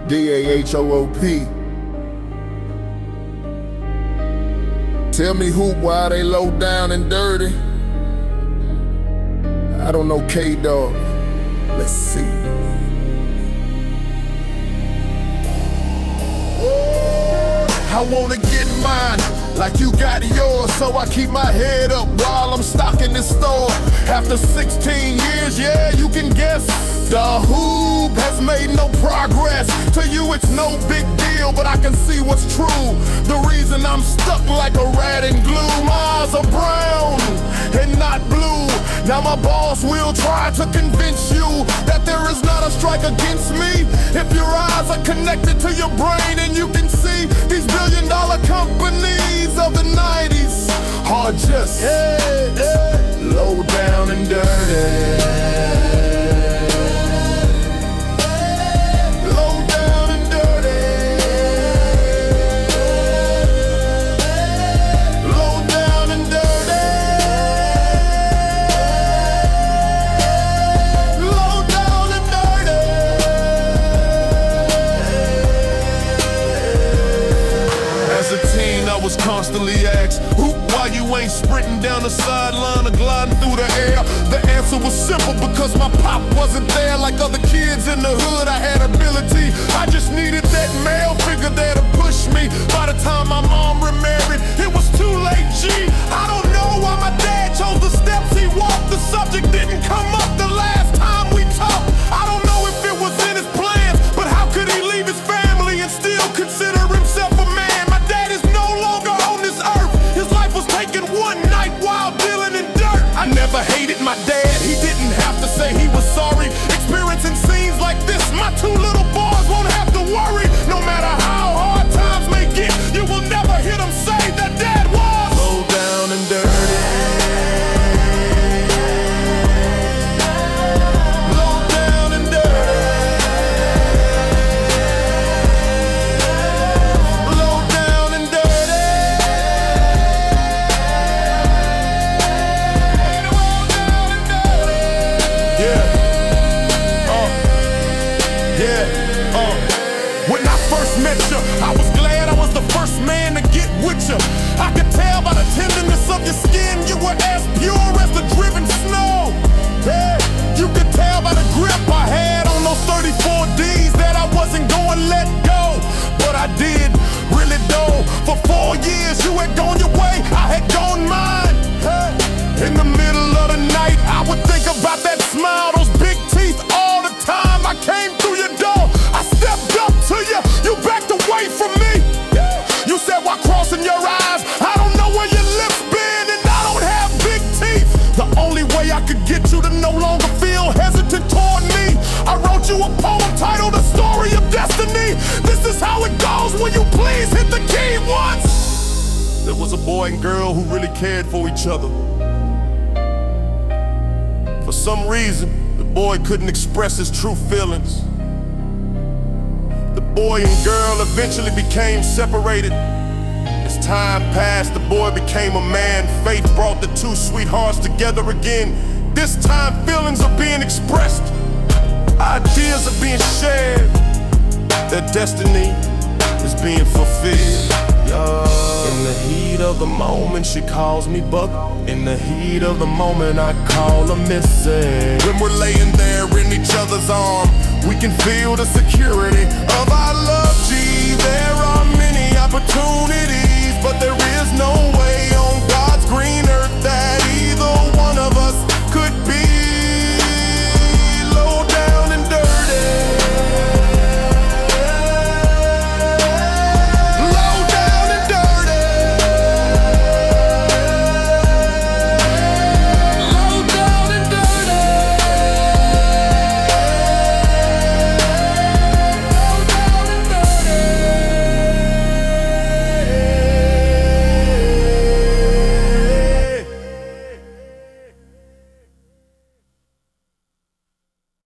D-A-H-O-O-P. Tell me hoop, why they low down and dirty? I don't know K-Dog. Let's see. I wanna get mine like you got yours, so I keep my head up while I'm stocking this store. After 16 years, yeah, you can guess, the hoop has made no progress. To you it's no big deal, but I can see what's true. The reason I'm stuck like a rat in glue, my eyes are brown and not blue. Now my boss will try to convince you that there is not a strike against me. If your eyes are connected to your brain and you can see these billion-dollar companies of the 90s are just low down and dirty. Was constantly asked, hoop, why you ain't sprinting down the sideline or gliding through the air? The answer was simple, because my pop wasn't there. Like other kids in the hood, I had ability. I just needed that male figure there to push me. By the time my mom remarried, it was too late, G. I don't know why my dad chose the steps he walked. The subject didn't come up the last time we talked. I don't know if it was in his plans, but how could he leave his family and still consider himself a man? I never hated my dad, he didn't have to say he was sorry. Experiencing scenes like this, my two little boys won't have to worry. No matter how hard times may get, you will never hear them say that dad was low down and dirty. Low down and dirty. Low down and dirty. When I first met you, I was glad I was the first man to get with you. I could tell by the tenderness of your skin, you were as pure as the driven snow. Yeah. You could tell by the grip I had on those 34 Ds that I wasn't going to let go. But I did, really though. For 4 years you had gone your way, I had gone mine. In the middle of the night, I would think about that smile, those big teeth all the time. I came through your door, I stepped up to you, you backed away from me. You said while crossing your eyes, I don't know where your lips been, and I don't have big teeth. The only way I could get you to no longer feel hesitant toward me, I wrote you a poem titled The Story of Destiny. This is how it goes, will you please hit the key once? There was a boy and girl who really cared for each other. For some reason, the boy couldn't express his true feelings. The boy and girl eventually became separated. As time passed, the boy became a man. Fate brought the two sweethearts together again. This time feelings are being expressed, ideas are being shared, their destiny is being fulfilled. In the heat of the moment, she calls me Buck. In the heat of the moment, I call her Missy. When we're laying there in each other's arms, we can feel the security of our love, G. There are many opportunities, but there is no way